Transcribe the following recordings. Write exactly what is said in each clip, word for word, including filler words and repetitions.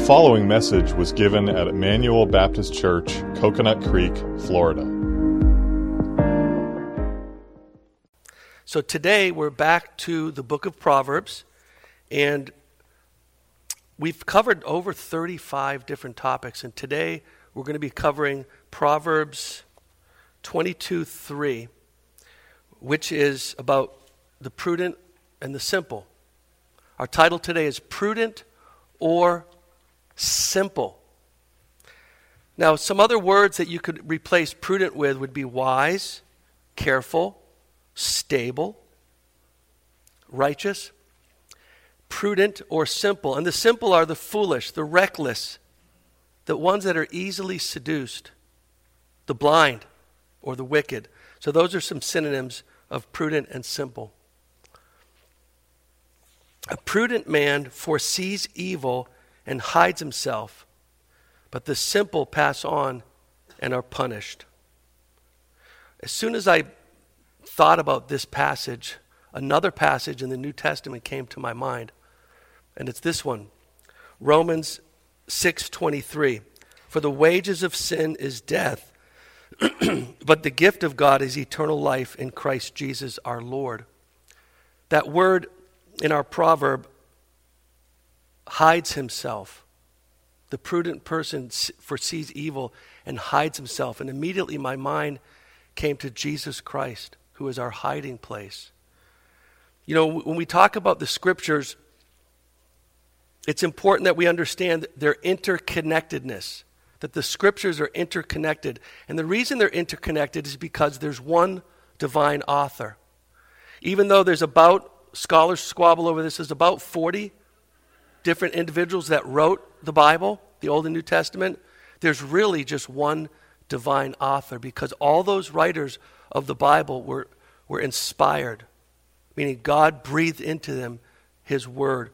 following message was given at Emmanuel Baptist Church, Coconut Creek, Florida. So today we're back to the book of Proverbs, and we've covered over thirty-five different topics, and today we're going to be covering Proverbs twenty-two three, which is about the prudent and the simple. Our title today is Prudent or Simple. Now, some other words that you could replace prudent with would be wise, careful, stable, righteous, prudent, or simple. And the simple are the foolish, the reckless, the ones that are easily seduced, the blind, or the wicked. So those are some synonyms of prudent and simple. A prudent man foresees evil and hides himself, but the simple pass on and are punished. As soon as I thought about this passage, another passage in the New Testament came to my mind, and it's this one, Romans six twenty-three. For the wages of sin is death, but the gift of God is eternal life in Christ Jesus our Lord. That word in our proverb, hides himself. The prudent person foresees evil and hides himself. And immediately my mind came to Jesus Christ, who is our hiding place. You know, when we talk about the scriptures, it's important that we understand their interconnectedness, that the scriptures are interconnected. And the reason they're interconnected is because there's one divine author. Even though there's about, scholars squabble over this, there's about forty different individuals that wrote the Bible, the Old and New Testament, there's really just one divine author, because all those writers of the Bible were, were inspired, meaning God breathed into them his word.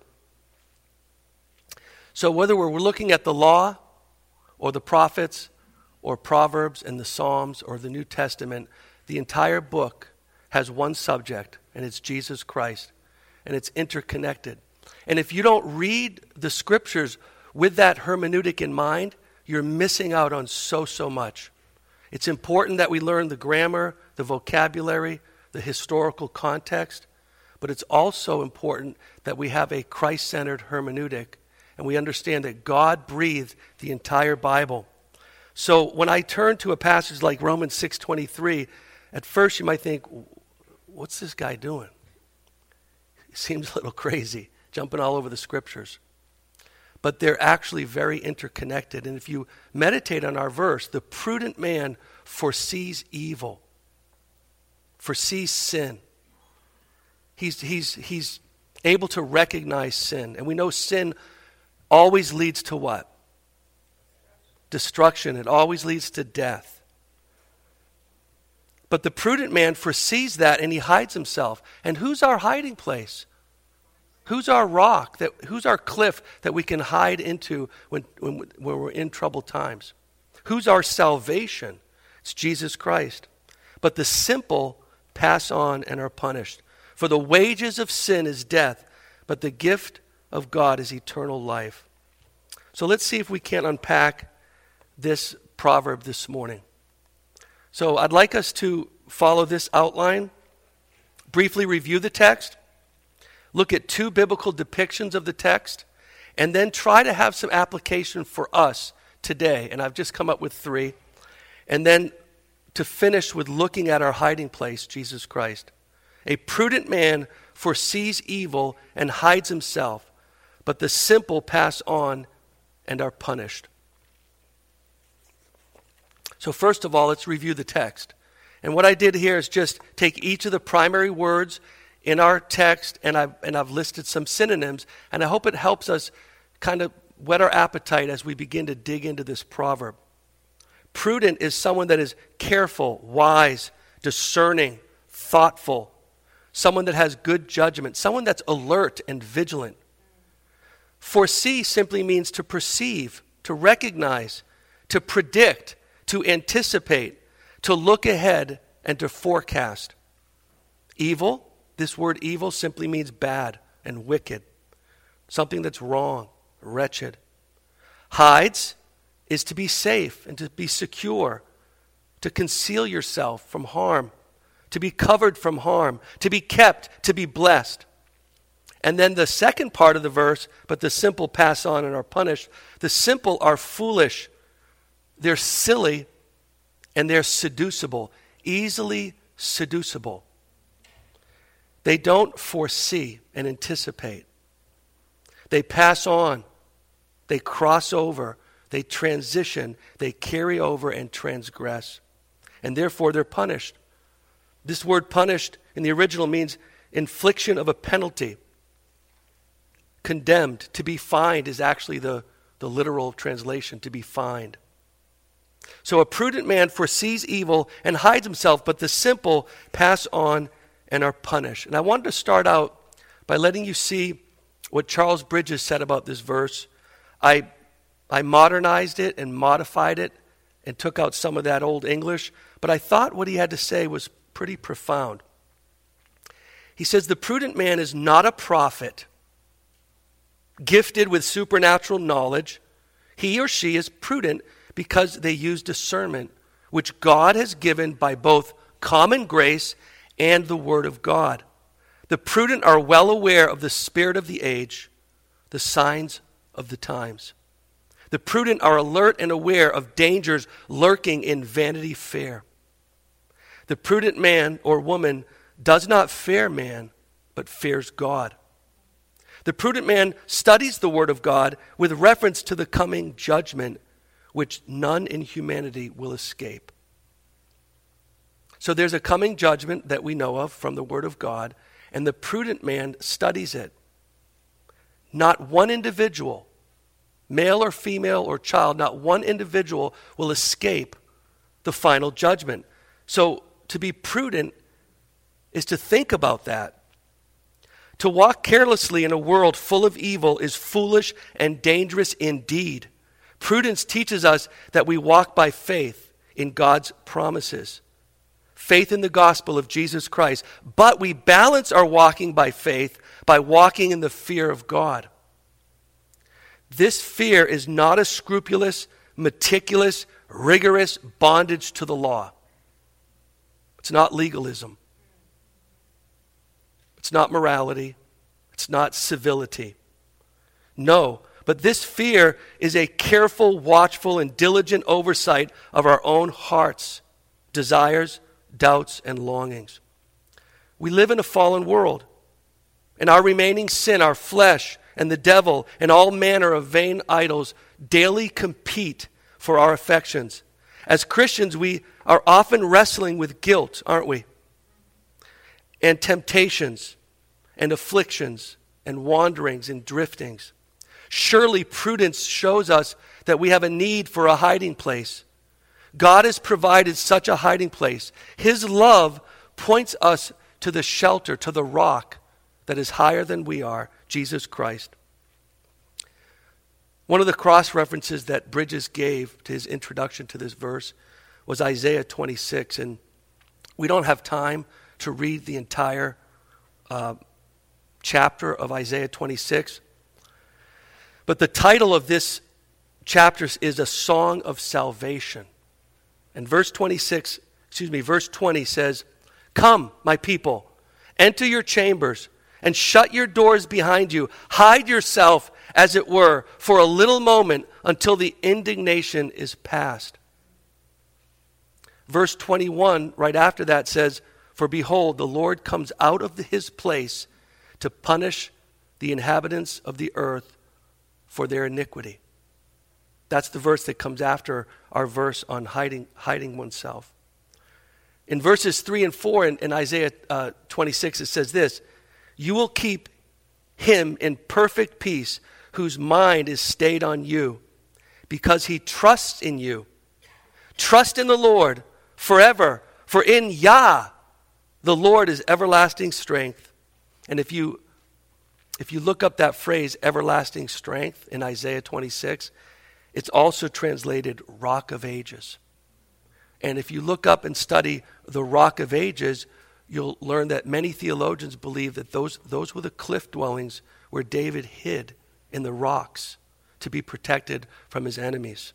So whether we're looking at the law or the prophets or Proverbs and the Psalms or the New Testament, the entire book has one subject, and it's Jesus Christ, and it's interconnected. And if you don't read the scriptures with that hermeneutic in mind, you're missing out on so, so much. It's important that we learn the grammar, the vocabulary, the historical context, but it's also important that we have a Christ-centered hermeneutic, and we understand that God breathed the entire Bible. So when I turn to a passage like Romans six twenty-three, at first you might think, what's this guy doing? He seems a little crazy, jumping all over the scriptures. But they're actually very interconnected. And if you meditate on our verse, the prudent man foresees evil, foresees sin. He's, he's, he's able to recognize sin. And we know sin always leads to what? Destruction. It always leads to death. But the prudent man foresees that, and he hides himself. And who's our hiding place? Who's our rock? That who's our cliff that we can hide into when, when, when we're in troubled times? Who's our salvation? It's Jesus Christ. But the simple pass on and are punished. For the wages of sin is death, but the gift of God is eternal life. So let's see if we can unpack this proverb this morning. So I'd like us to follow this outline, briefly review the text, look at two biblical depictions of the text, and then try to have some application for us today. And I've just come up with three. And then to finish with looking at our hiding place, Jesus Christ. A prudent man foresees evil and hides himself, but the simple pass on and are punished. So first of all, let's review the text. And what I did here is just take each of the primary words in our text, and I've, and I've listed some synonyms, and I hope it helps us kind of whet our appetite as we begin to dig into this proverb. Prudent is someone that is careful, wise, discerning, thoughtful, someone that has good judgment, someone that's alert and vigilant. Foresee simply means to perceive, to recognize, to predict, to anticipate, to look ahead, and to forecast. Evil, this word evil simply means bad and wicked, something that's wrong, wretched. Hides is to be safe and to be secure, to conceal yourself from harm, to be covered from harm, to be kept, to be blessed. And then the second part of the verse, but the simple pass on and are punished. The simple are foolish, they're silly, and they're seducible, easily seducible. They don't foresee and anticipate. They pass on, they cross over, they transition, they carry over and transgress. And therefore they're punished. This word punished in the original means infliction of a penalty. Condemned, to be fined is actually the, the literal translation, to be fined. So a prudent man foresees evil and hides himself, but the simple pass on and are punished. And I wanted to start out by letting you see what Charles Bridges said about this verse. I, I modernized it and modified it and took out some of that old English, but I thought what he had to say was pretty profound. He says, the prudent man is not a prophet, gifted with supernatural knowledge. He or she is prudent because they use discernment, which God has given by both common grace and the word of God. The prudent are well aware of the spirit of the age, the signs of the times. The prudent are alert and aware of dangers lurking in Vanity Fair. The prudent man or woman does not fear man, but fears God. The prudent man studies the word of God with reference to the coming judgment, which none in humanity will escape. So there's a coming judgment that we know of from the word of God, and the prudent man studies it. Not one individual, male or female or child, not one individual will escape the final judgment. So to be prudent is to think about that. To walk carelessly in a world full of evil is foolish and dangerous indeed. Prudence teaches us that we walk by faith in God's promises, faith in the gospel of Jesus Christ, but we balance our walking by faith by walking in the fear of God. This fear is not a scrupulous, meticulous, rigorous bondage to the law. It's not legalism. It's not morality. It's not civility. No, but this fear is a careful, watchful, and diligent oversight of our own hearts, desires, doubts, and longings. We live in a fallen world, and our remaining sin, our flesh, and the devil, and all manner of vain idols daily compete for our affections. As Christians, we are often wrestling with guilt, aren't we? And temptations, and afflictions, and wanderings, and driftings. Surely prudence shows us that we have a need for a hiding place. God has provided such a hiding place. His love points us to the shelter, to the rock that is higher than we are, Jesus Christ. One of the cross references that Bridges gave to his introduction to this verse was Isaiah twenty-six, and we don't have time to read the entire uh, chapter of Isaiah twenty-six, but the title of this chapter is a song of salvation. And verse twenty-six, excuse me, verse twenty says, "Come, my people, enter your chambers and shut your doors behind you. Hide yourself, as it were, for a little moment until the indignation is past." Verse twenty-one, right after that, says, "For behold, the Lord comes out of the, his place to punish the inhabitants of the earth for their iniquity." That's the verse that comes after our verse on hiding, hiding oneself. In verses three and four in, in Isaiah uh, twenty-six, it says this, "You will keep him in perfect peace whose mind is stayed on you, because he trusts in you. Trust in the Lord forever, for in Yah the Lord is everlasting strength." And if you if you look up that phrase, everlasting strength, in Isaiah twenty-six, it's also translated Rock of Ages. And if you look up and study the Rock of Ages, you'll learn that many theologians believe that those, those were the cliff dwellings where David hid in the rocks to be protected from his enemies.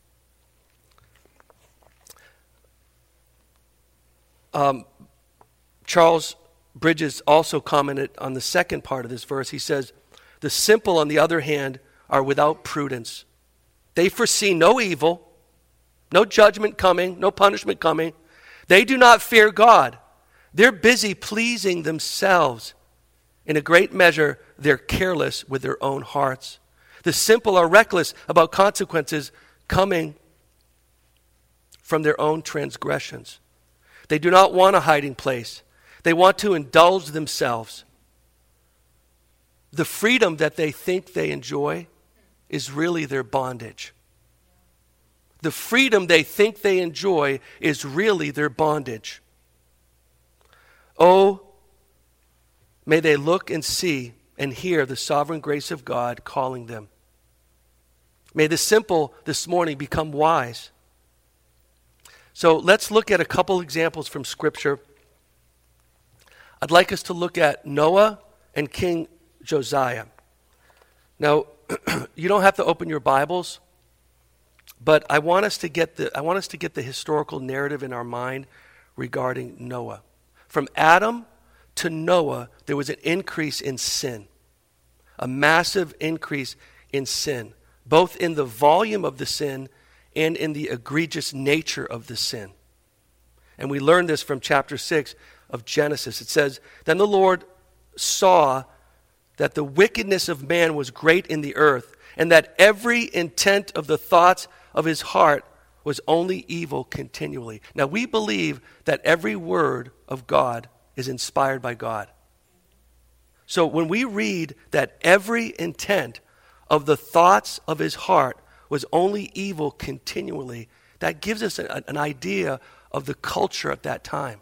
Um, Charles Bridges also commented on the second part of this verse. He says, the simple, on the other hand, are without prudence. They foresee no evil, no judgment coming, no punishment coming. They do not fear God. They're busy pleasing themselves. In a great measure, they're careless with their own hearts. The simple are reckless about consequences coming from their own transgressions. They do not want a hiding place. They want to indulge themselves. The freedom that they think they enjoy is really their bondage. The freedom they think they enjoy is really their bondage. Oh, may they look and see and hear the sovereign grace of God calling them. May the simple this morning become wise. So let's look at a couple examples from Scripture. I'd like us to look at Noah and King Josiah. Now, you don't have to open your Bibles, but I want us to get the I want us to get the historical narrative in our mind regarding Noah. From Adam to Noah, there was an increase in sin, a massive increase in sin, both in the volume of the sin and in the egregious nature of the sin. And we learn this from chapter six of Genesis. It says, then the Lord saw that the wickedness of man was great in the earth, and that every intent of the thoughts of his heart was only evil continually. Now we believe that every word of God is inspired by God. So when we read that every intent of the thoughts of his heart was only evil continually, that gives us a, an idea of the culture at that time.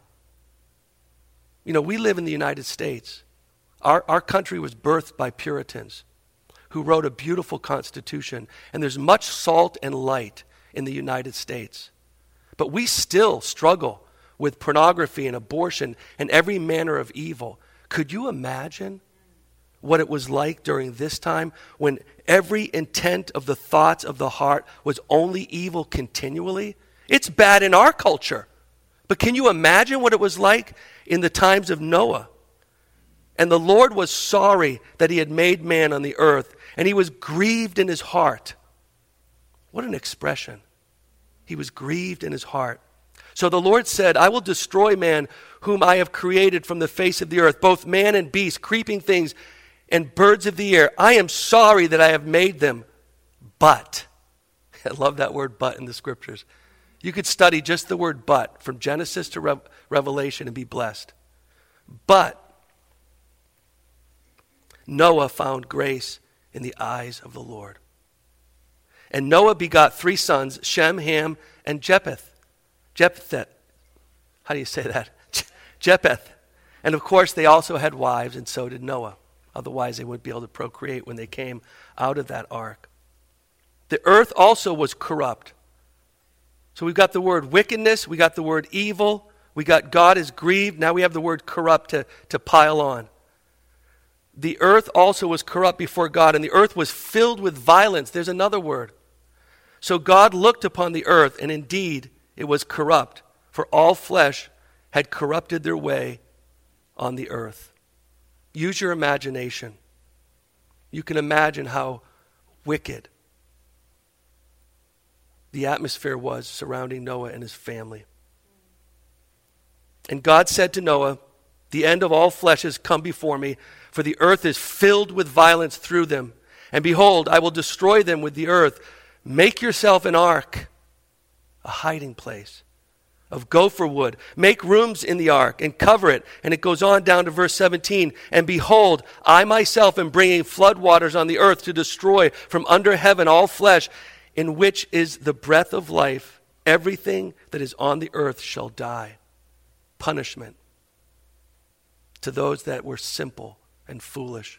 You know, we live in the United States. Our, our country was birthed by Puritans who wrote a beautiful constitution, and there's much salt and light in the United States. But we still struggle with pornography and abortion and every manner of evil. Could you imagine what it was like during this time when every intent of the thoughts of the heart was only evil continually? It's bad in our culture. But can you imagine what it was like in the times of Noah? And the Lord was sorry that he had made man on the earth, and he was grieved in his heart. What an expression. He was grieved in his heart. So the Lord said, I will destroy man whom I have created from the face of the earth, both man and beast, creeping things, and birds of the air. I am sorry that I have made them, but, I love that word but in the scriptures. You could study just the word but from Genesis to Re- Revelation and be blessed. But Noah found grace in the eyes of the Lord. And Noah begot three sons, Shem, Ham, and Japheth. Japheth. How do you say that? Japheth. And of course, they also had wives, and so did Noah. Otherwise, they wouldn't be able to procreate when they came out of that ark. The earth also was corrupt. So we've got the word wickedness, we got the word evil, we got God is grieved, now we have the word corrupt to, to pile on. The earth also was corrupt before God, and the earth was filled with violence. There's another word. So God looked upon the earth, and indeed it was corrupt, for all flesh had corrupted their way on the earth. Use your imagination. You can imagine how wicked the atmosphere was surrounding Noah and his family. And God said to Noah, the end of all flesh has come before me, for the earth is filled with violence through them. And behold, I will destroy them with the earth. Make yourself an ark, a hiding place of gopher wood. Make rooms in the ark and cover it. And it goes on down to verse seventeen. And behold, I myself am bringing floodwaters on the earth to destroy from under heaven all flesh, in which is the breath of life. Everything that is on the earth shall die. Punishment to those that were simple and foolish.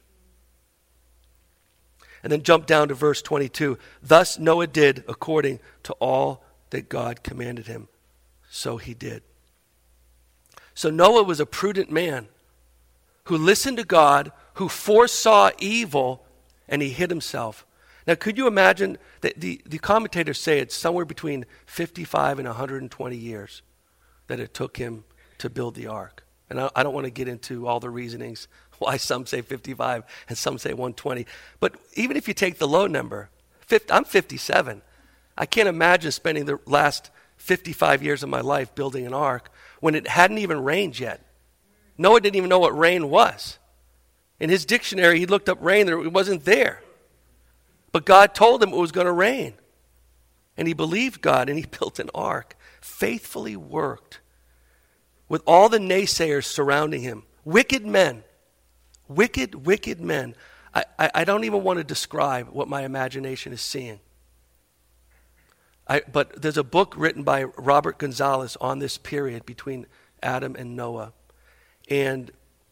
And then jump down to verse twenty-two. Thus Noah did according to all that God commanded him. So he did. So Noah was a prudent man who listened to God, who foresaw evil, and he hid himself. Now, could you imagine that the, the commentators say it's somewhere between fifty-five and one hundred twenty years that it took him to build the ark. And I, I don't want to get into all the reasonings why some say fifty-five and some say one hundred twenty. But even if you take the low number, fifty, I'm fifty-seven. I can't imagine spending the last fifty-five years of my life building an ark when it hadn't even rained yet. Noah didn't even know what rain was. In his dictionary, he looked up rain, it wasn't there. But God told him it was going to rain. And he believed God, and he built an ark, faithfully worked with all the naysayers surrounding him. Wicked men. Wicked, wicked men. I, I, I don't even want to describe what my imagination is seeing. I, but there's a book written by Robert Gonzalez on this period between Adam and Noah. And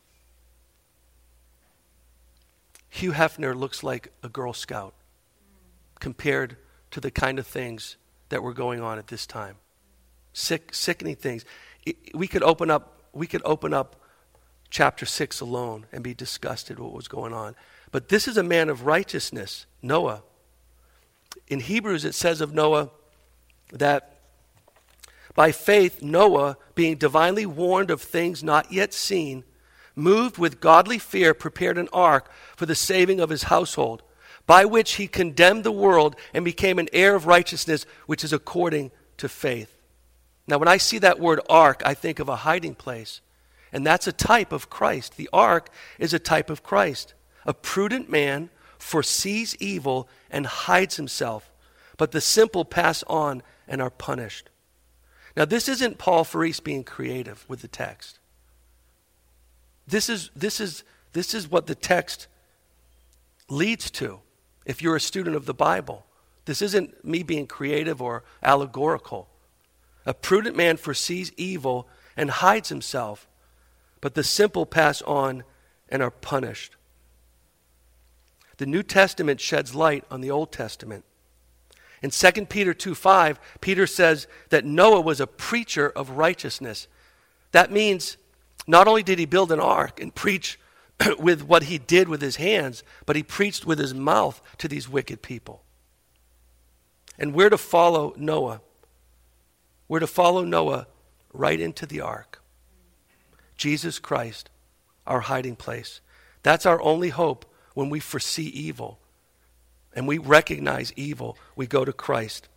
Hugh Hefner looks like a Girl Scout compared to the kind of things that were going on at this time. Sick, sickening things. It, we could open up, we could open up chapter six alone and be disgusted with what was going on. But this is a man of righteousness, Noah. In Hebrews it says of Noah that by faith Noah, being divinely warned of things not yet seen, moved with godly fear, prepared an ark for the saving of his household, by which he condemned the world and became an heir of righteousness, which is according to faith. Now, when I see that word ark, I think of a hiding place, and that's a type of Christ. The ark is a type of Christ. A prudent man foresees evil and hides himself, but the simple pass on and are punished. Now, this isn't Paul Farese being creative with the text. This is, this is, this is what the text leads to if you're a student of the Bible. This isn't me being creative or allegorical. A prudent man foresees evil and hides himself, but the simple pass on and are punished. The New Testament sheds light on the Old Testament. In Second Peter two five, Peter says that Noah was a preacher of righteousness. That means not only did he build an ark and preach with what he did with his hands, but he preached with his mouth to these wicked people. And we're to follow Noah. We're to follow Noah right into the ark. Jesus Christ, our hiding place. That's our only hope when we foresee evil and we recognize evil. We go to Christ.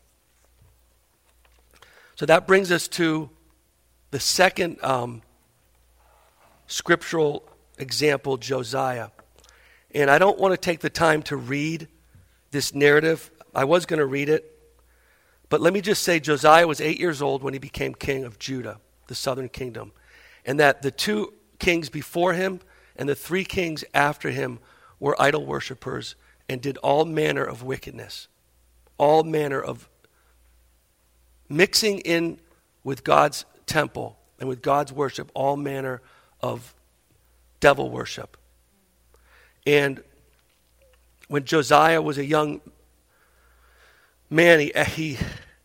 So that brings us to the second um, scriptural example, Josiah. And I don't want to take the time to read this narrative. I was going to read it. But let me just say Josiah was eight years old when he became king of Judah, the southern kingdom. And that the two kings before him and the three kings after him were idol worshipers and did all manner of wickedness. All manner of mixing in with God's temple and with God's worship, all manner of devil worship. And when Josiah was a young man, he, he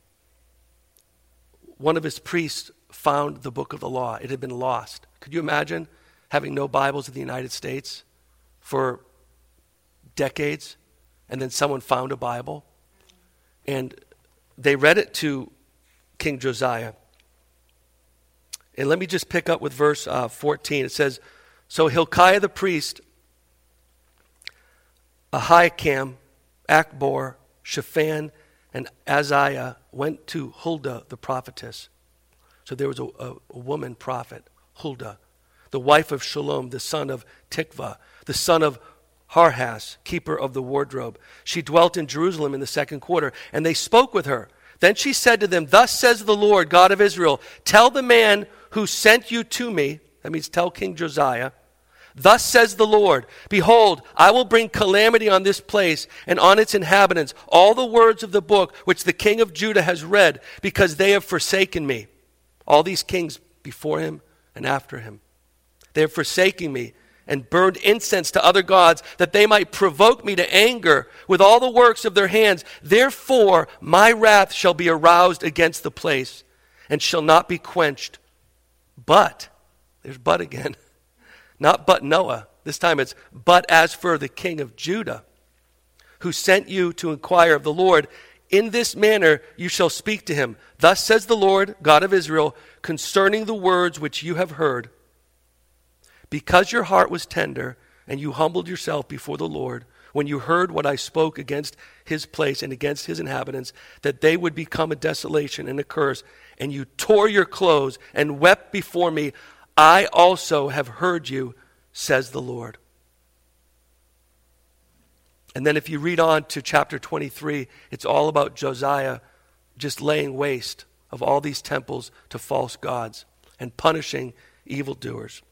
one of his priests found the book of the law. It had been lost. Could you imagine having no Bibles in the United States for decades, and then someone found a Bible? And they read it to King Josiah. And let me just pick up with verse uh, fourteen. It says, so Hilkiah the priest, Ahikam, Akbor, Shaphan, and Azariah went to Huldah the prophetess. So there was a, a, a woman prophet, Huldah, the wife of Shalom, the son of Tikvah, the son of Harhas, keeper of the wardrobe. She dwelt in Jerusalem in the second quarter, and they spoke with her. Then she said to them, thus says the Lord, God of Israel, tell the man who sent you to me, that means tell King Josiah, thus says the Lord, behold, I will bring calamity on this place and on its inhabitants, all the words of the book which the king of Judah has read, because they have forsaken me. All these kings before him and after him. They have forsaken me and burned incense to other gods, that they might provoke me to anger with all the works of their hands. Therefore my wrath shall be aroused against the place, and shall not be quenched. But, there's but again, not but Noah. This time it's, but as for the king of Judah, who sent you to inquire of the Lord. In this manner you shall speak to him. Thus says the Lord, God of Israel, concerning the words which you have heard. Because your heart was tender, and you humbled yourself before the Lord, when you heard what I spoke against his place and against his inhabitants, that they would become a desolation and a curse, and you tore your clothes and wept before me, I also have heard you, says the Lord. And then if you read on to chapter twenty-three, it's all about Josiah just laying waste of all these temples to false gods and punishing evildoers.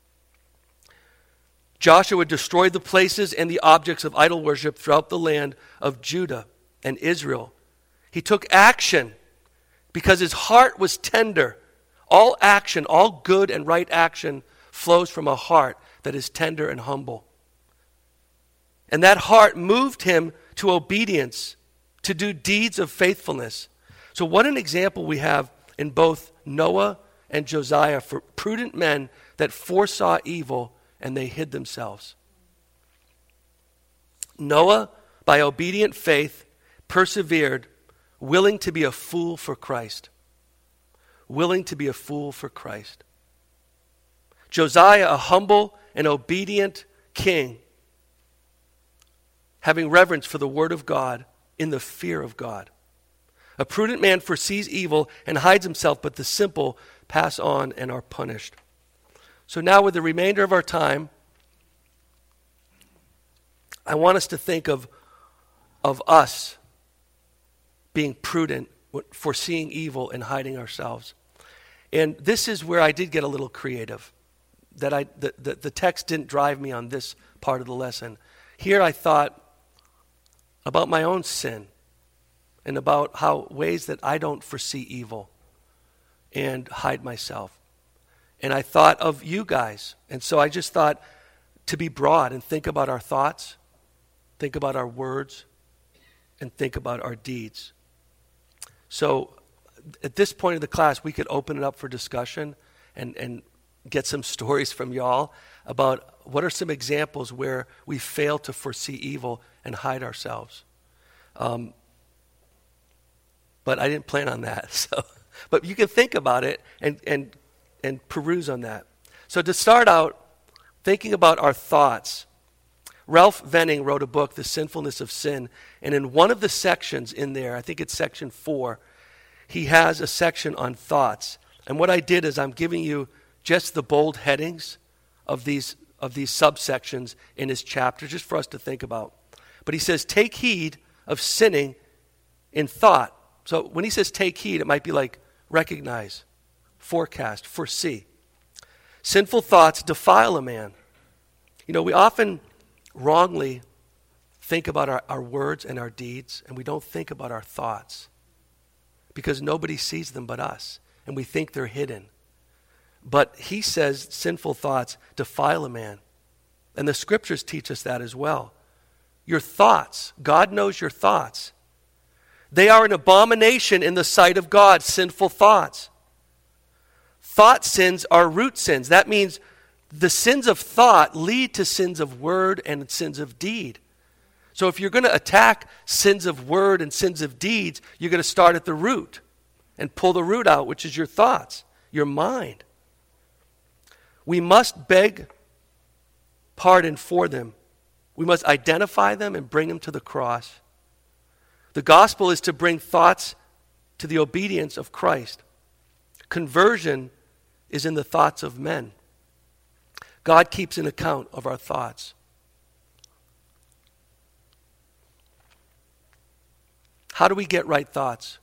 Joshua destroyed the places and the objects of idol worship throughout the land of Judah and Israel. He took action because his heart was tender. All action, all good and right action flows from a heart that is tender and humble. And that heart moved him to obedience, to do deeds of faithfulness. So what an example we have in both Noah and Josiah for prudent men that foresaw evil and they hid themselves. Noah, by obedient faith, persevered, willing to be a fool for Christ. Willing to be a fool for Christ. Josiah, a humble and obedient king, having reverence for the word of God in the fear of God. A prudent man foresees evil and hides himself, but the simple pass on and are punished. So now with the remainder of our time, I want us to think of, of us being prudent, foreseeing evil and hiding ourselves. And this is where I did get a little creative. That I the, the, the text didn't drive me on this part of the lesson. Here I thought about my own sin and about how ways that I don't foresee evil and hide myself. And I thought of you guys. And so I just thought to be broad and think about our thoughts, think about our words, and think about our deeds. So at this point of the class, we could open it up for discussion and, and get some stories from y'all about what are some examples where we fail to foresee evil and hide ourselves. Um, but I didn't plan on that. So, but you can think about it and, and, and peruse on that. So to start out, thinking about our thoughts, Ralph Venning wrote a book, The Sinfulness of Sin, and in one of the sections in there, I think it's section four, he has a section on thoughts. And what I did is I'm giving you just the bold headings of these of these subsections in his chapter, just for us to think about. But he says, take heed of sinning in thought. So when he says take heed, it might be like recognize, forecast, foresee. Sinful thoughts defile a man. You know, we often wrongly think about our, our words and our deeds, and we don't think about our thoughts because nobody sees them but us, and we think they're hidden. But he says sinful thoughts defile a man. And the scriptures teach us that as well. Your thoughts, God knows your thoughts. They are an abomination in the sight of God, sinful thoughts. Thought sins are root sins. That means the sins of thought lead to sins of word and sins of deed. So if you're going to attack sins of word and sins of deeds, you're going to start at the root and pull the root out, which is your thoughts, your mind. We must beg pardon for them. We must identify them and bring them to the cross. The gospel is to bring thoughts to the obedience of Christ. Conversion is in the thoughts of men. God keeps an account of our thoughts. How do we get right thoughts?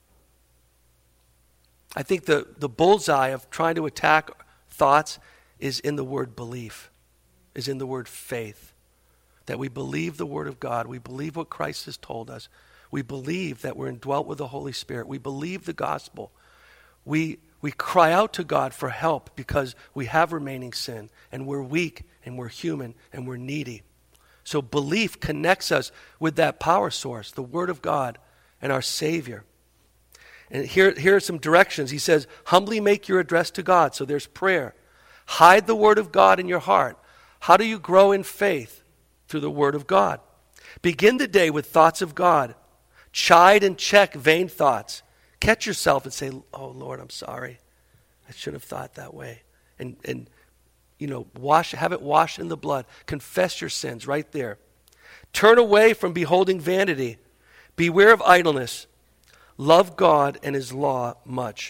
I think the, the bullseye of trying to attack thoughts is in the word belief, is in the word faith. That we believe the word of God. We believe what Christ has told us. We believe that we're indwelt with the Holy Spirit. We believe the gospel. We, we cry out to God for help because we have remaining sin and we're weak and we're human and we're needy. So belief connects us with that power source, the word of God and our Savior. And here, here are some directions. He says, humbly make your address to God. So there's prayer. Hide the word of God in your heart. How do you grow in faith? Through the word of God. Begin the day with thoughts of God. Chide and check vain thoughts. Catch yourself and say, oh, Lord, I'm sorry. I should have thought that way. And, and you know, wash, have it washed in the blood. Confess your sins right there. Turn away from beholding vanity. Beware of idleness. Love God and his law much.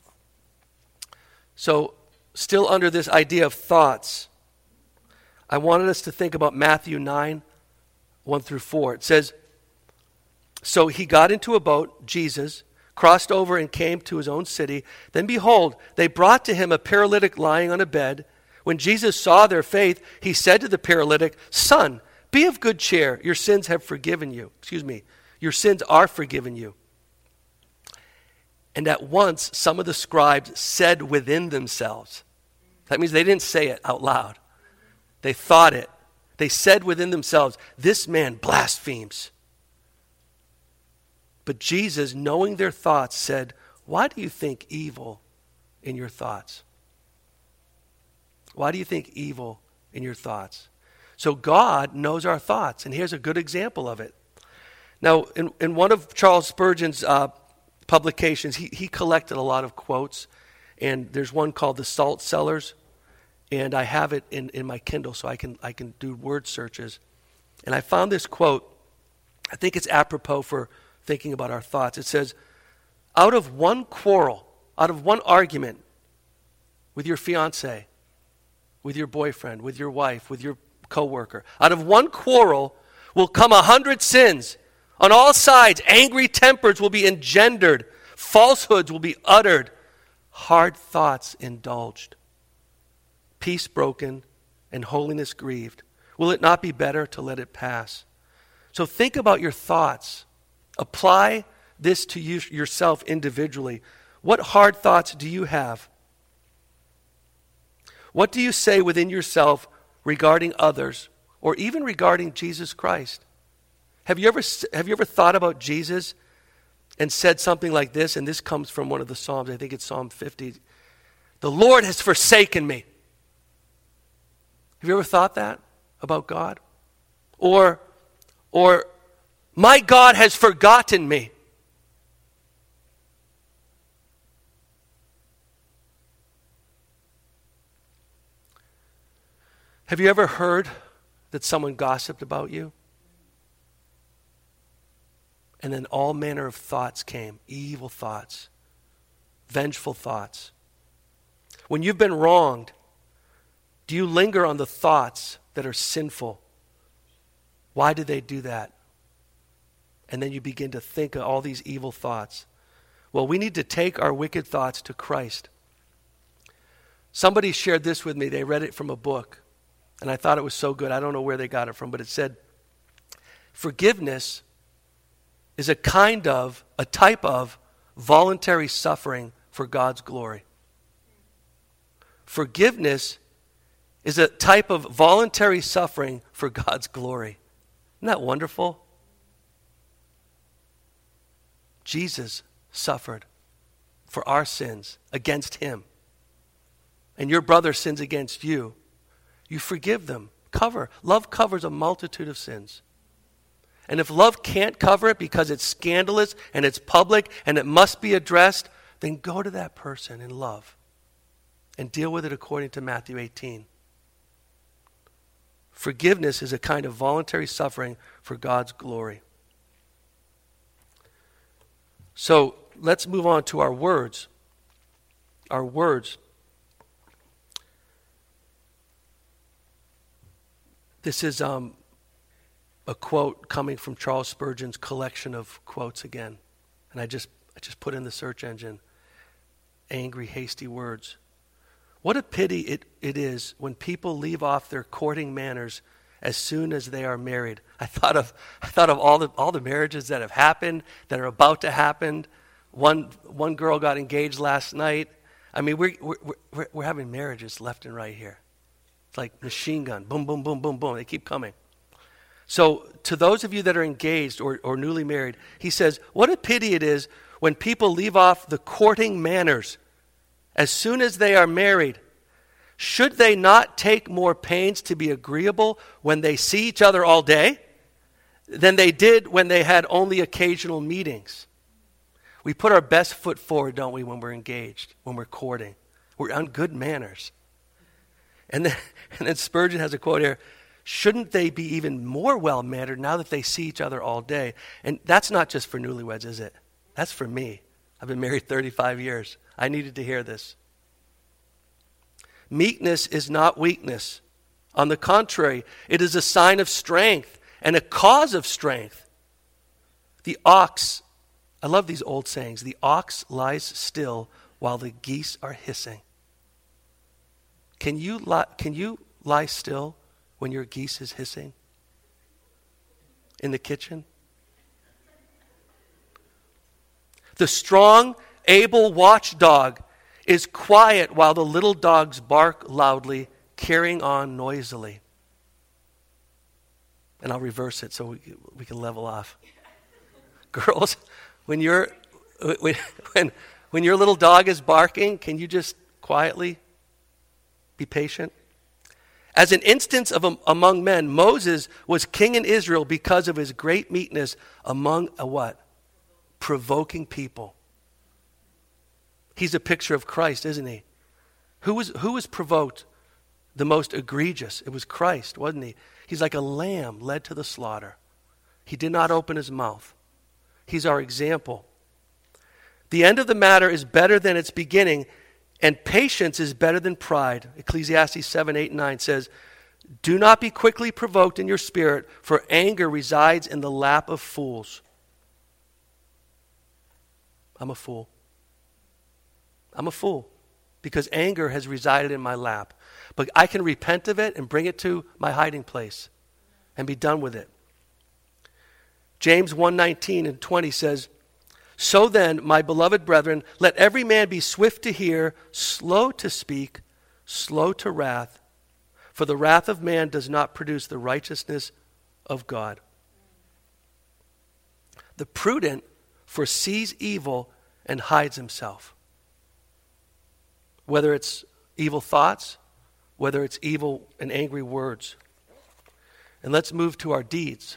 So, still under this idea of thoughts, I wanted us to think about Matthew nine, one through four. It says, so he got into a boat, Jesus, crossed over and came to his own city. Then behold, they brought to him a paralytic lying on a bed. When Jesus saw their faith, he said to the paralytic, Son, be of good cheer. Your sins have forgiven you. Excuse me. Your sins are forgiven you. And at once, some of the scribes said within themselves. That means they didn't say it out loud. They thought it. They said within themselves, this man blasphemes. But Jesus, knowing their thoughts, said, why do you think evil in your thoughts? Why do you think evil in your thoughts? So God knows our thoughts, and here's a good example of it. Now, in, in one of Charles Spurgeon's uh, publications, he, he collected a lot of quotes, and there's one called The Salt Cellars, and I have it in, in my Kindle so I can I can do word searches. And I found this quote. I think it's apropos for thinking about our thoughts. It says, out of one quarrel, out of one argument with your fiance, with your boyfriend, with your wife, with your coworker, out of one quarrel will come a hundred sins. On all sides, angry tempers will be engendered, falsehoods will be uttered, hard thoughts indulged, peace broken, and holiness grieved. Will it not be better to let it pass? So think about your thoughts. Apply this to you, yourself individually. What hard thoughts do you have? What do you say within yourself regarding others, or even regarding Jesus Christ? Have you ever have you ever thought about Jesus and said something like this? And this comes from one of the Psalms. I think it's Psalm fifty. The Lord has forsaken me. Have you ever thought that about God? Or, or my God has forgotten me. Have you ever heard that someone gossiped about you? And then all manner of thoughts came, evil thoughts, vengeful thoughts. When you've been wronged, do you linger on the thoughts that are sinful? Why did they do that? And then you begin to think of all these evil thoughts. Well, we need to take our wicked thoughts to Christ. Somebody shared this with me. They read it from a book, and I thought it was so good. I don't know where they got it from, but it said, forgiveness is a kind of, a type of voluntary suffering for God's glory. Forgiveness is a type of voluntary suffering for God's glory. Isn't that wonderful? Jesus suffered for our sins against him. And your brother sins against you. You forgive them. Cover. Love covers a multitude of sins. And if love can't cover it because it's scandalous and it's public and it must be addressed, then go to that person in love and deal with it according to Matthew eighteen. Forgiveness is a kind of voluntary suffering for God's glory. So let's move on to our words. Our words. This is um, a quote coming from Charles Spurgeon's collection of quotes again. And I just I just put in the search engine, angry, hasty words. What a pity it, it is when people leave off their courting manners as soon as they are married. I thought of I thought of all the all the marriages that have happened, that are about to happen. One one girl got engaged last night. I mean, we're we're we're, we're having marriages left and right here. It's like machine gun, boom, boom, boom, boom, boom. They keep coming. So to those of you that are engaged or, or newly married, he says, what a pity it is when people leave off the courting manners as soon as they are married. Should they not take more pains to be agreeable when they see each other all day? than they did when they had only occasional meetings. We put our best foot forward, don't we, when we're engaged, when we're courting. We're on good manners. And then, and then Spurgeon has a quote here, shouldn't they be even more well-mannered now that they see each other all day? And that's not just for newlyweds, is it? That's for me. I've been married thirty-five years. I needed to hear this. Meekness is not weakness. On the contrary, it is a sign of strength and a cause of strength. The ox, I love these old sayings, the ox lies still while the geese are hissing. Can you lie, can you lie still when your geese is hissing in the kitchen? The strong, able watchdog is quiet while the little dogs bark loudly, carrying on noisily. And I'll reverse it so we, we can level off. Girls, when your when, when when your little dog is barking, can you just quietly be patient? As an instance of um, among men, Moses was king in Israel because of his great meekness among a what? Provoking people. He's a picture of Christ, isn't he? Who was who was provoked the most egregious? It was Christ, wasn't he? He's like a lamb led to the slaughter. He did not open his mouth. He's our example. The end of the matter is better than its beginning, and patience is better than pride. Ecclesiastes seven, eight, and nine says, do not be quickly provoked in your spirit, for anger resides in the lap of fools. I'm a fool. I'm a fool because anger has resided in my lap. But I can repent of it and bring it to my hiding place and be done with it. James one, nineteen and twenty says, so then, my beloved brethren, let every man be swift to hear, slow to speak, slow to wrath, for the wrath of man does not produce the righteousness of God. The prudent foresees evil and hides himself. Whether it's evil thoughts, whether it's evil and angry words. And let's move to our deeds.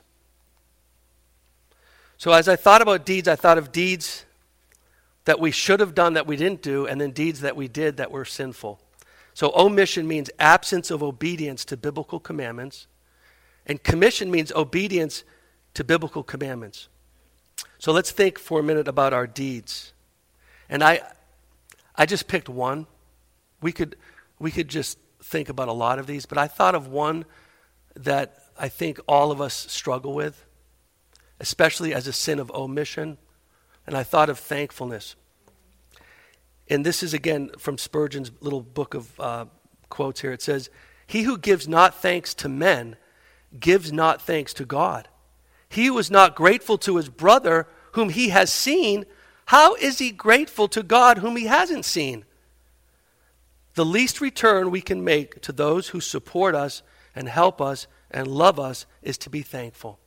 So as I thought about deeds, I thought of deeds that we should have done that we didn't do, and then deeds that we did that were sinful. So omission means absence of obedience to biblical commandments, and commission means obedience to biblical commandments. So let's think for a minute about our deeds. And I I just picked one. We could we could just think about a lot of these, but I thought of one that I think all of us struggle with, especially as a sin of omission, and I thought of thankfulness. And this is again from Spurgeon's little book of uh, quotes here. It says, he who gives not thanks to men gives not thanks to God. He who is not grateful to his brother whom he has seen, how is he grateful to God whom he hasn't seen? The least return we can make to those who support us and help us and love us is to be thankful.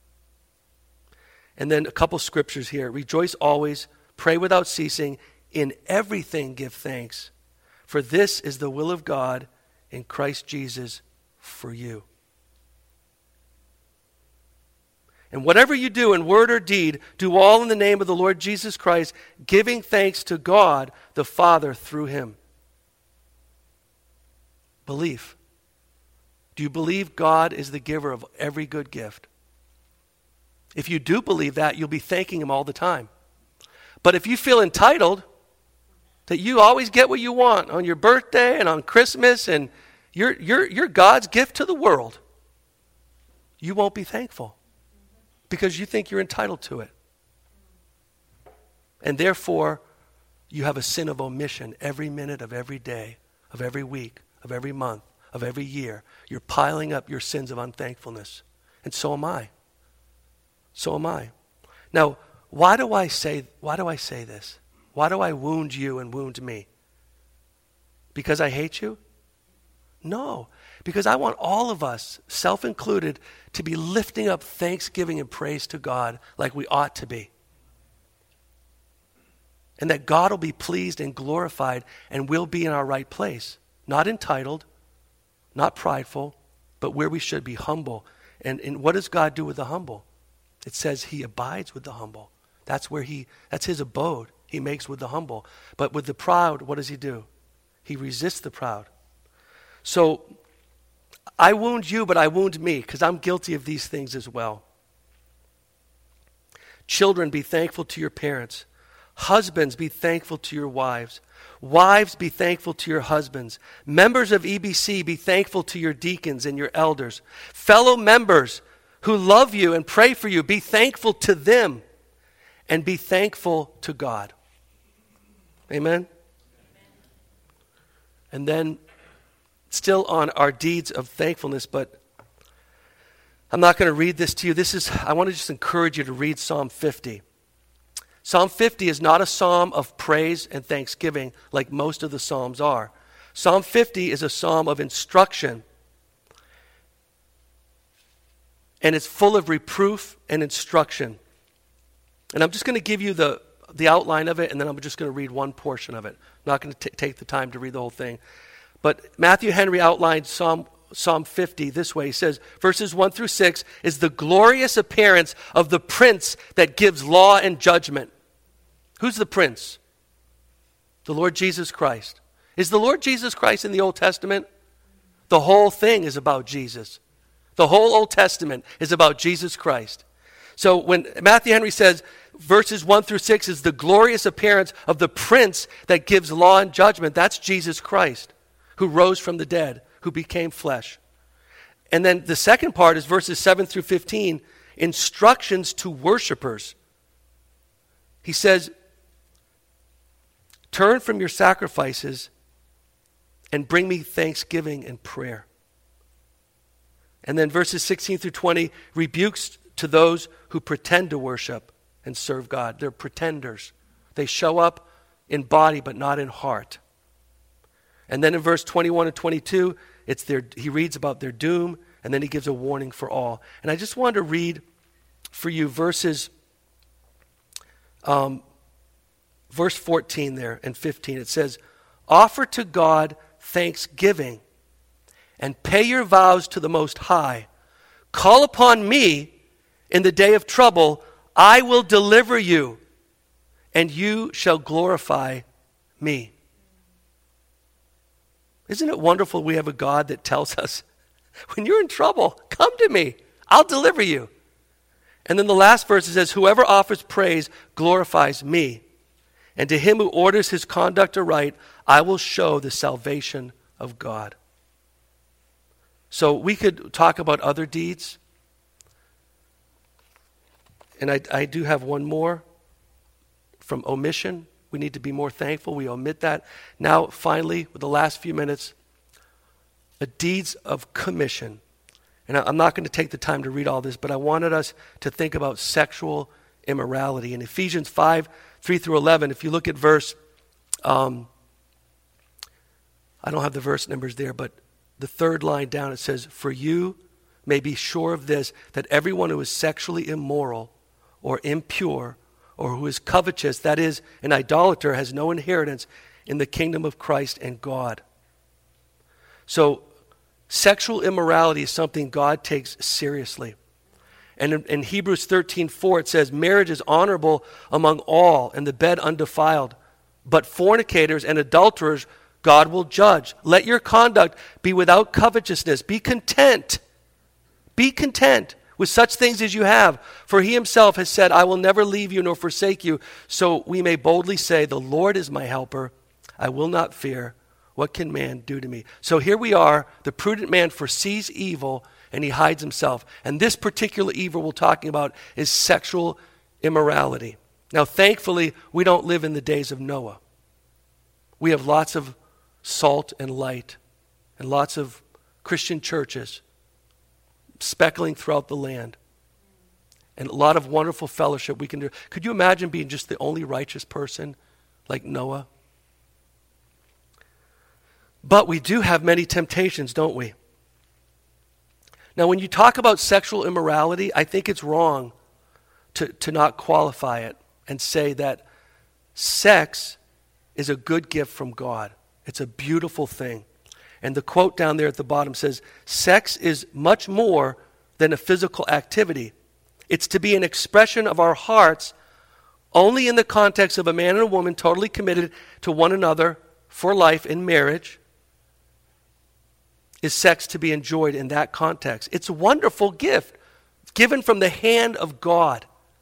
And then a couple scriptures here. Rejoice always, pray without ceasing, in everything give thanks, for this is the will of God in Christ Jesus for you. And whatever you do in word or deed, do all in the name of the Lord Jesus Christ, giving thanks to God the Father through him. Belief. Do you believe God is the giver of every good gift? If you do believe that, you'll be thanking him all the time. But if you feel entitled, that you always get what you want on your birthday and on Christmas, and you're, you're, you're God's gift to the world, you won't be thankful because you think you're entitled to it. And therefore, you have a sin of omission every minute of every day, of every week, of every month, of every year. You're piling up your sins of unthankfulness. And so am I. So am I. Now, why do I say why do I say this? Why do I wound you and wound me? Because I hate you? No. Because I want all of us, self-included, to be lifting up thanksgiving and praise to God like we ought to be. And that God will be pleased and glorified and we'll be in our right place. Not entitled, not prideful, but where we should be humble. And, and what does God do with the humble? It says he abides with the humble. That's where he, that's his abode. He makes with the humble. But with the proud, what does he do? He resists the proud. So I wound you, but I wound me, because I'm guilty of these things as well. Children, be thankful to your parents. Husbands, be thankful to your wives. Wives, be thankful to your husbands. Members of E B C, be thankful to your deacons and your elders. Fellow members who love you and pray for you, be thankful to them and be thankful to God. Amen? And then, still on our deeds of thankfulness, but I'm not going to read this to you. This is, I want to just encourage you to read Psalm fifty. Psalm fifty is not a psalm of praise and thanksgiving like most of the psalms are. Psalm fifty is a psalm of instruction. And it's full of reproof and instruction. And I'm just going to give you the, the outline of it, and then I'm just going to read one portion of it. I'm not going to t- take the time to read the whole thing. But Matthew Henry outlined Psalm, Psalm fifty this way. He says, verses one through six is the glorious appearance of the prince that gives law and judgment. Who's the prince? The Lord Jesus Christ. Is the Lord Jesus Christ in the Old Testament? The whole thing is about Jesus. The whole Old Testament is about Jesus Christ. So when Matthew Henry says verses one through six is the glorious appearance of the prince that gives law and judgment, that's Jesus Christ, who rose from the dead, who became flesh. And then the second part is verses seven through fifteen, instructions to worshipers. He says, turn from your sacrifices and bring me thanksgiving and prayer. And then verses sixteen through twenty, rebukes to those who pretend to worship and serve God. They're pretenders. They show up in body but not in heart. And then in verse twenty-one and twenty-two, it's their, he reads about their doom, and then he gives a warning for all. And I just wanted to read for you verses, um, verse fourteen there and fifteen. It says, offer to God thanksgiving and pay your vows to the Most High. Call upon me in the day of trouble. I will deliver you, and you shall glorify me. Isn't it wonderful we have a God that tells us, when you're in trouble, come to me. I'll deliver you. And then the last verse says, whoever offers praise glorifies me. And to him who orders his conduct aright, I will show the salvation of God. So we could talk about other deeds. And I, I do have one more from omission. We need to be more thankful. We omit that. Now, finally, with the last few minutes, a deeds of commission. And I'm not going to take the time to read all this, but I wanted us to think about sexual immorality. In Ephesians five, three through eleven, if you look at verse, um, I don't have the verse numbers there, but the third line down, it says, for you may be sure of this, that everyone who is sexually immoral or impure or who is covetous, that is, an idolater, has no inheritance in the kingdom of Christ and God. So, sexual immorality is something God takes seriously. And in, in Hebrews thirteen four, it says, marriage is honorable among all, and the bed undefiled. But fornicators and adulterers God will judge. Let your conduct be without covetousness. Be content. Be content with such things as you have. For he himself has said, I will never leave you nor forsake you. So we may boldly say, the Lord is my helper. I will not fear. What can man do to me? So here we are. The prudent man foresees evil and he hides himself. And this particular evil we're talking about is sexual immorality. Now, thankfully, we don't live in the days of Noah. We have lots of salt and light and lots of Christian churches speckling throughout the land and a lot of wonderful fellowship we can do. Could you imagine being just the only righteous person like Noah? But we do have many temptations, don't we? Now, when you talk about sexual immorality, I think it's wrong to, to not qualify it and say that sex is a good gift from God. It's a beautiful thing. And the quote down there at the bottom says, sex is much more than a physical activity. It's to be an expression of our hearts only in the context of a man and a woman totally committed to one another for life in marriage. Is sex to be enjoyed in that context? It's a wonderful gift given from the hand of God.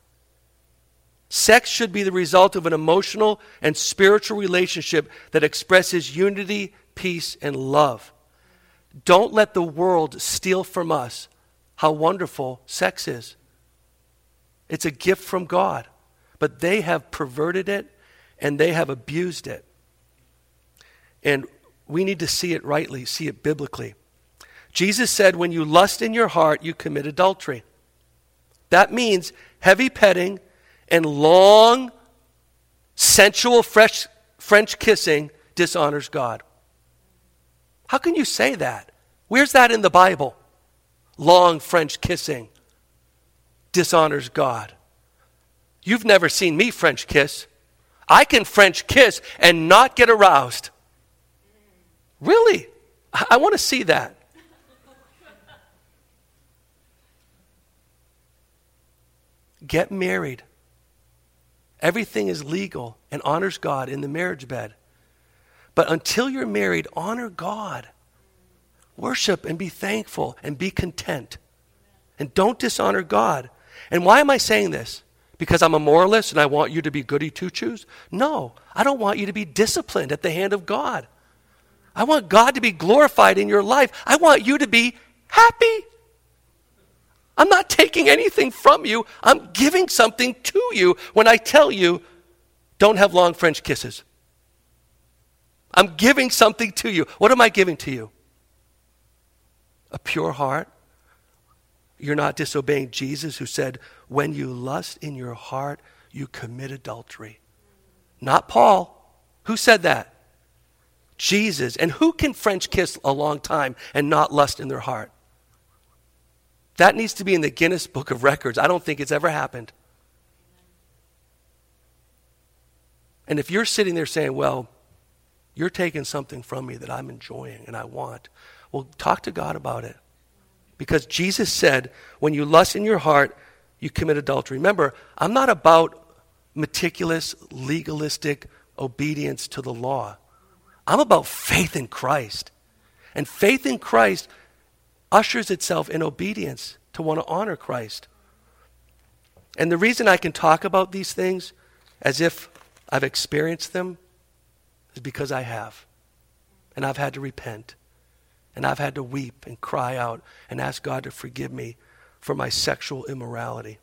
Sex should be the result of an emotional and spiritual relationship that expresses unity, peace, and love. Don't let the world steal from us how wonderful sex is. It's a gift from God, but they have perverted it and they have abused it. And we need to see it rightly, see it biblically. Jesus said, when you lust in your heart, you commit adultery. That means heavy petting and long, sensual fresh French kissing dishonors God. How can you say that? Where's that in the Bible? Long French kissing dishonors God. You've never seen me French kiss. I can French kiss and not get aroused. Really? I, I want to see that. Get married. Everything is legal and honors God in the marriage bed. But until you're married, honor God. Worship and be thankful and be content. And don't dishonor God. And why am I saying this? Because I'm a moralist and I want you to be goody two-shoes? No, I don't want you to be disciplined at the hand of God. I want God to be glorified in your life. I want you to be happy. I'm not taking anything from you. I'm giving something to you when I tell you, don't have long French kisses. I'm giving something to you. What am I giving to you? A pure heart. You're not disobeying Jesus, who said, when you lust in your heart, you commit adultery. Not Paul. Who said that? Jesus. And who can French kiss a long time and not lust in their heart? That needs to be in the Guinness Book of Records. I don't think it's ever happened. And if you're sitting there saying, well, you're taking something from me that I'm enjoying and I want, well, talk to God about it. Because Jesus said, when you lust in your heart, you commit adultery. Remember, I'm not about meticulous, legalistic obedience to the law. I'm about faith in Christ. And faith in Christ ushers itself in obedience to want to honor Christ. And the reason I can talk about these things as if I've experienced them is because I have. And I've had to repent. And I've had to weep and cry out and ask God to forgive me for my sexual immorality.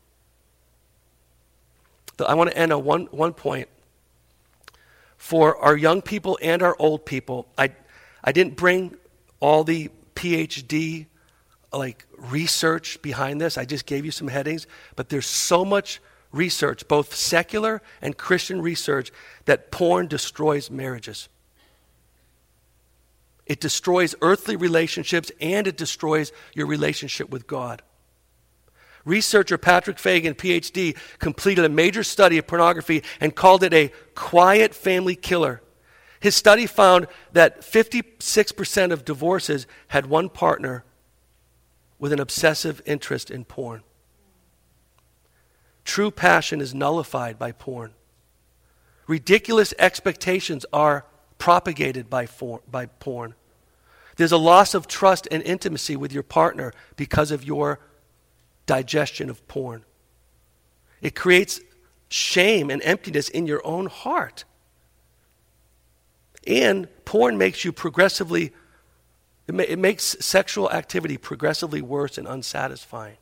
I want to end on one, one point. For our young people and our old people, I, I didn't bring all the P H D like research behind this. I just gave you some headings, but there's so much research, both secular and Christian research, that porn destroys marriages. It destroys earthly relationships and it destroys your relationship with God. Researcher Patrick Fagan, P H D, completed a major study of pornography and called it a quiet family killer. His study found that fifty-six percent of divorces had one partner with an obsessive interest in porn. True passion is nullified by porn. Ridiculous expectations are propagated by, for, by porn. There's a loss of trust and intimacy with your partner because of your digestion of porn. It creates shame and emptiness in your own heart. And porn makes you progressively, it, ma- it makes sexual activity progressively worse and unsatisfying.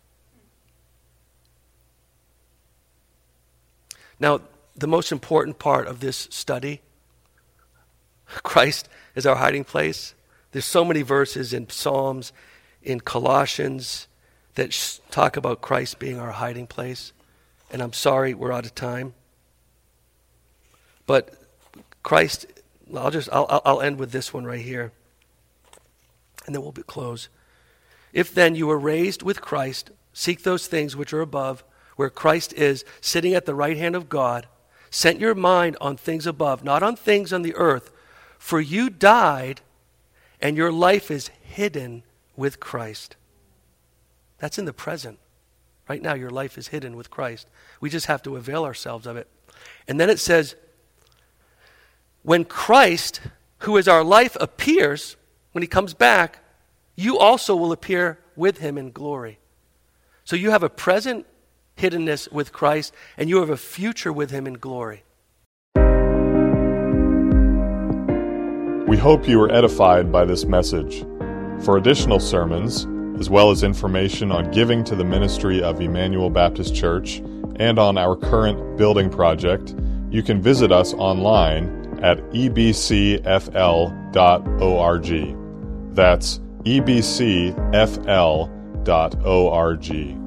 Now, the most important part of this study, Christ is our hiding place. There's so many verses in Psalms, in Colossians, that sh- talk about Christ being our hiding place. And I'm sorry, we're out of time. But Christ, I'll just, I'll, I'll end with this one right here. And then we'll be close. If then you were raised with Christ, seek those things which are above, where Christ is, sitting at the right hand of God. Set your mind on things above, not on things on the earth. For you died, and your life is hidden with Christ. That's in the present, Right now, your life is hidden with Christ. We just have to avail ourselves of it. And then it says, when Christ, who is our life, appears, when he comes back, you also will appear with him in glory. So you have a present hiddenness with Christ, and you have a future with him in glory. We hope you were edified by this message. For additional sermons, as well as information on giving to the ministry of Emmanuel Baptist Church and on our current building project, you can visit us online at e b c f l dot org. That's e b c f l dot org.